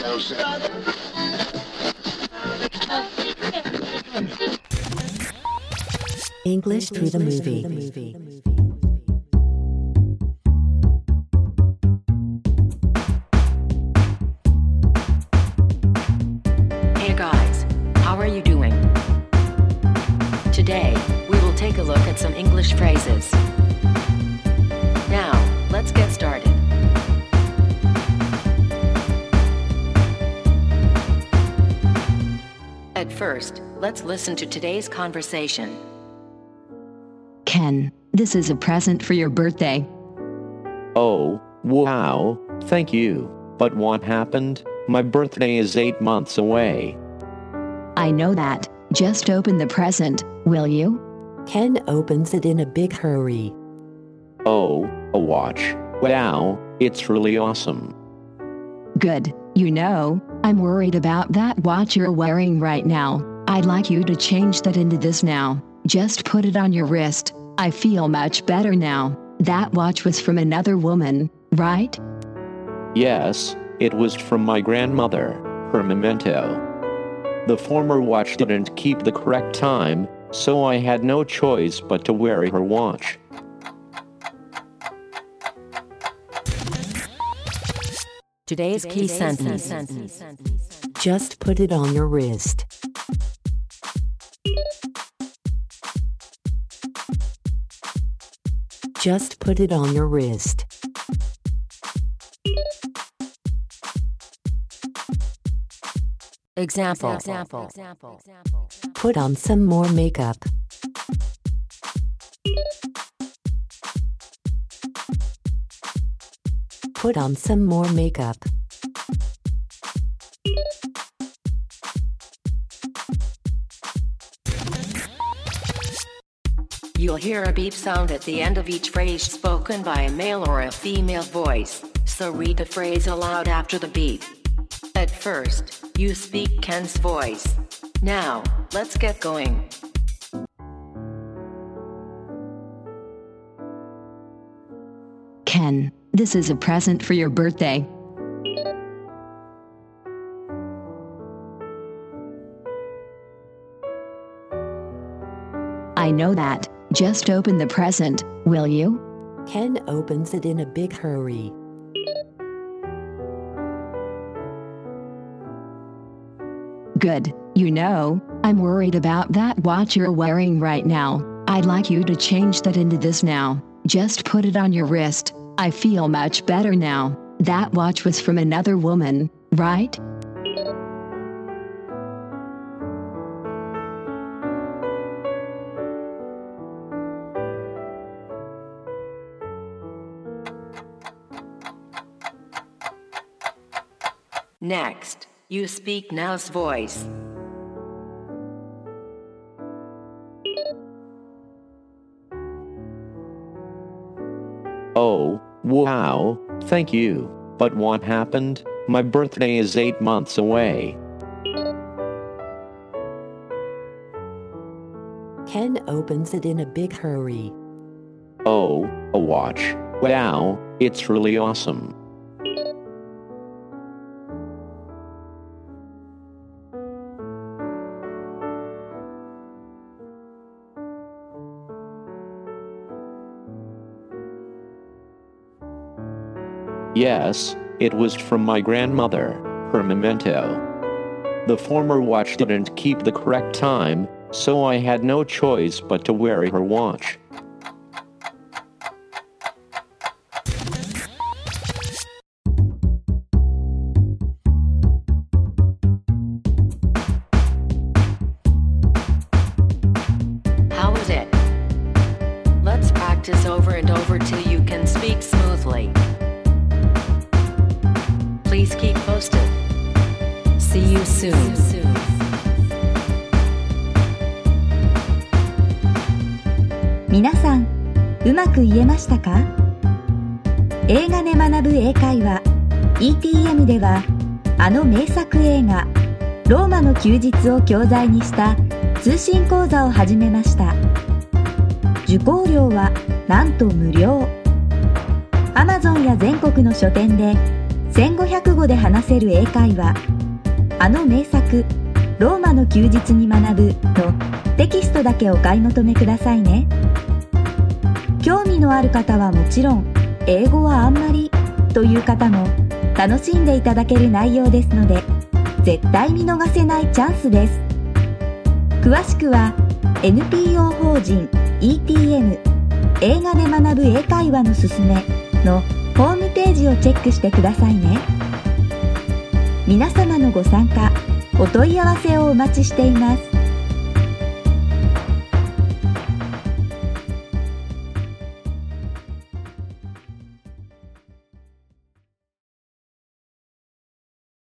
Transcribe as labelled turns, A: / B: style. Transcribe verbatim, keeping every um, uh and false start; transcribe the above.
A: English through the movie.
B: Hey guys, how are you doing? Today, we will take a look at some English phrases. Now, let's get started. At first, let's listen to today's conversation.
C: Ken, this is a present for your birthday.
D: Oh, wow, thank you. But what happened? My birthday is eight months away.
C: I know that. Just open the present, will you?
A: Ken opens it in a big hurry.
D: Oh, a watch. Wow, it's really awesome.
C: Good. You know, I'm worried about that watch you're wearing right now. I'd like you to change that into this now. Just put it on your wrist. I feel much better now. That watch was from another woman, right?
D: Yes, it was from my grandmother, her memento. The former watch didn't keep the correct time, so I had no choice but to wear her watch.
B: Today's key sentence.
A: Just put it on your wrist. Just put it on your wrist.
B: Example.
A: Put on some more makeup. Put on some more makeup.
B: You'll hear a beep sound at the end of each phrase spoken by a male or a female voice, so read the phrase aloud after the beep. At first, you speak Ken's voice. Now, let's get going.
C: Ken, this is a present for your birthday. I know that. Just open the present, will you?
A: Ken opens it in a big hurry.
C: Good. You know, I'm worried about that watch you're wearing right now. I'd like you to change that into this now. Just put it on your wrist. I feel much better now. That watch was from another woman, right?
B: Next, you speak now's voice.
D: Oh, wow, thank you. But what happened? My birthday is eight months away.
A: Ken opens it in a big hurry.
D: Oh, a watch. Wow, it's really awesome. Yes, it was from my grandmother, her memento. The former watch didn't keep the correct time, so I had no choice but to wear her watch.
B: How was it? Let's practice over and over till you can speak smoothly. Please keep posted. See you soon.
E: 皆さん、うまく言えましたか？映画で学ぶ英会話 イーティーエム ではあの名作映画ローマの休日を教材にした通信講座を始めました。受講料はなんと無料。Amazon や全国の書店でせんごひゃくごで話せる英会話、あの名作ローマの休日に学ぶのテキストだけお買い求めくださいね。興味のある方はもちろん、英語はあんまりという方も楽しんでいただける内容ですので、絶対見逃せないチャンスです。詳しくは エヌピーオー 法人 イーティーエム 映画で学ぶ英会話のすすめのホームページをチェックしてくださいね。皆様のご参加、お問い合わせをお待ちしています。